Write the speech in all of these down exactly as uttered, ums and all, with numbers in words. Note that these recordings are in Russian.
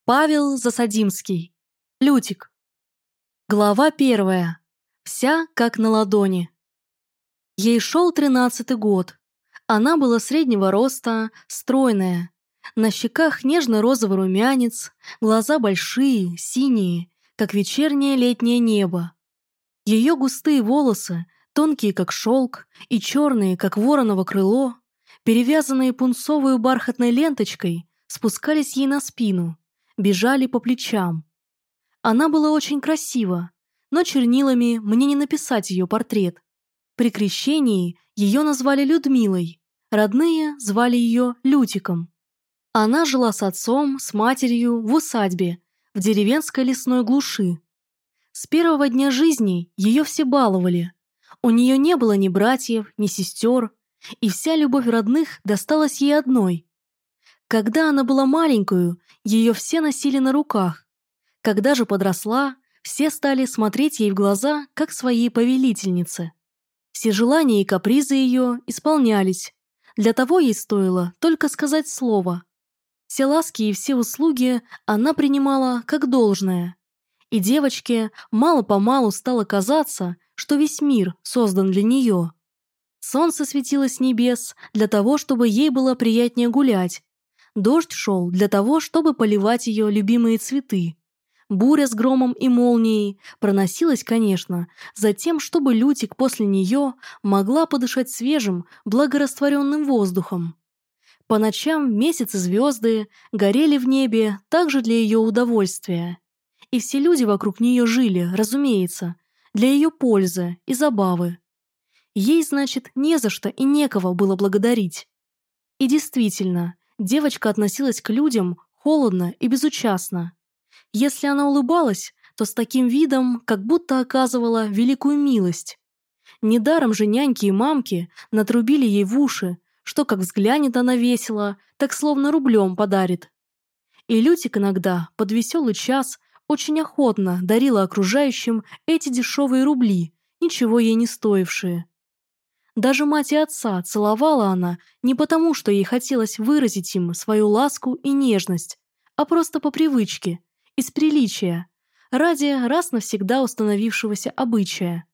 Павел Засадимский. Лютик. Глава первая. Вся как на ладони. Ей шел тринадцатый год. Она была среднего роста, стройная. На щеках нежно-розовый румянец, глаза большие, синие, как вечернее летнее небо. Ее густые волосы, тонкие как шелк и черные, как вороново крыло, перевязанные пунцовой бархатной ленточкой, спускались ей на спину, бежали по плечам. Она была очень красива, но чернилами мне не написать ее портрет. При крещении ее назвали Людмилой, родные звали ее Лютиком. Она жила с отцом, с матерью в усадьбе, в деревенской лесной глуши. С первого дня жизни ее все баловали. У нее не было ни братьев, ни сестер, и вся любовь родных досталась ей одной. Когда она была маленькую, ее все носили на руках. Когда же подросла, все стали смотреть ей в глаза, как своей повелительнице. Все желания и капризы ее исполнялись. Для того ей стоило только сказать слово. Все ласки и все услуги она принимала как должное. И девочке мало-помалу стало казаться, что весь мир создан для нее. Солнце светило с небес для того, чтобы ей было приятнее гулять. Дождь шел для того, чтобы поливать ее любимые цветы. Буря с громом и молнией проносилась, конечно, за тем, чтобы Лютик после нее могла подышать свежим, благорастворенным воздухом. По ночам месяц и звезды горели в небе также для ее удовольствия. И все люди вокруг нее жили, разумеется, для ее пользы и забавы. Ей, значит, не за что и некого было благодарить. И действительно, девочка относилась к людям холодно и безучастно. Если она улыбалась, то с таким видом, как будто оказывала великую милость. Недаром же няньки и мамки натрубили ей в уши, что как взглянет она весело, так словно рублем подарит. И Лютик иногда, под веселый час, очень охотно дарила окружающим эти дешевые рубли, ничего ей не стоившие. Даже мать и отца целовала она не потому, что ей хотелось выразить им свою ласку и нежность, а просто по привычке, из приличия, ради раз навсегда установившегося обычая.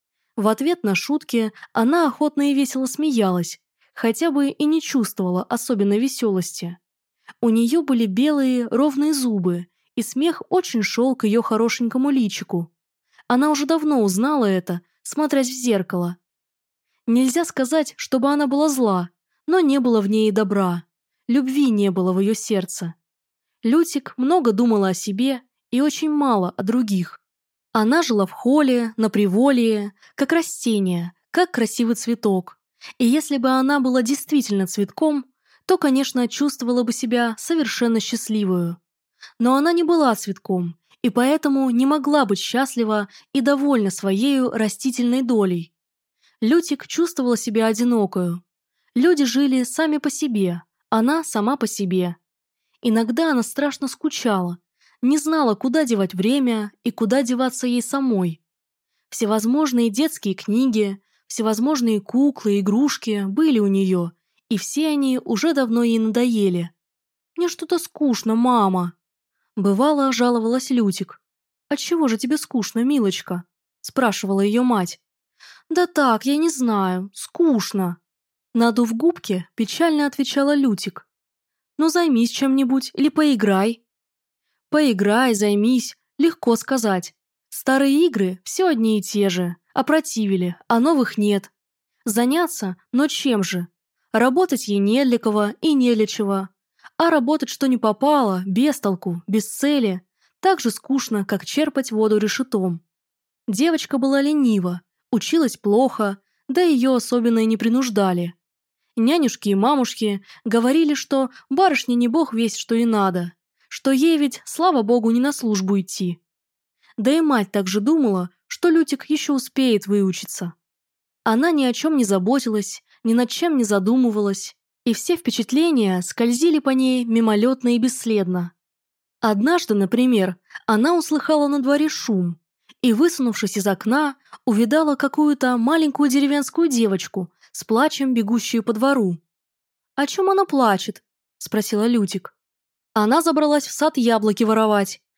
В ответ на шутки она охотно и весело смеялась, хотя бы и не чувствовала особенной веселости. У нее были белые ровные зубы, и смех очень шел к ее хорошенькому личику. Она уже давно узнала это, смотрясь в зеркало. Нельзя сказать, чтобы она была зла, но не было в ней и добра. Любви не было в ее сердце. Лютик много думала о себе и очень мало о других. Она жила в холле, на приволье, как растение, как красивый цветок. И если бы она была действительно цветком, то, конечно, чувствовала бы себя совершенно счастливую. Но она не была цветком, и поэтому не могла быть счастлива и довольна своею растительной долей. Лютик чувствовала себя одинокою. Люди жили сами по себе, она сама по себе. Иногда она страшно скучала, не знала, куда девать время и куда деваться ей самой. Всевозможные детские книги, всевозможные куклы, игрушки были у нее, и все они уже давно ей надоели. «Мне что-то скучно, мама!» Бывало, жаловалась Лютик. «Отчего же тебе скучно, милочка?» спрашивала ее мать. «Да так, я не знаю, скучно!» Надув губки, печально отвечала Лютик. «Ну займись чем-нибудь или поиграй». «Поиграй, займись, легко сказать. Старые игры все одни и те же, опротивили, а новых нет. Заняться, но чем же? Работать ей не для кого и не для чего. А работать что ни попало, без толку, без цели, так же скучно, как черпать воду решетом». Девочка была ленива, училась плохо, да ее особенно и не принуждали. Нянюшки и мамушки говорили, что барышне не бог весть, что и надо, что ей ведь, слава богу, не на службу идти. Да и мать также думала, что Лютик еще успеет выучиться. Она ни о чем не заботилась, ни над чем не задумывалась, и все впечатления скользили по ней мимолетно и бесследно. Однажды, например, она услыхала на дворе шум и, высунувшись из окна, увидала какую-то маленькую деревенскую девочку с плачем, бегущую по двору. «О чем она плачет?» – спросила Лютик. Она забралась в сад яблоки воровать.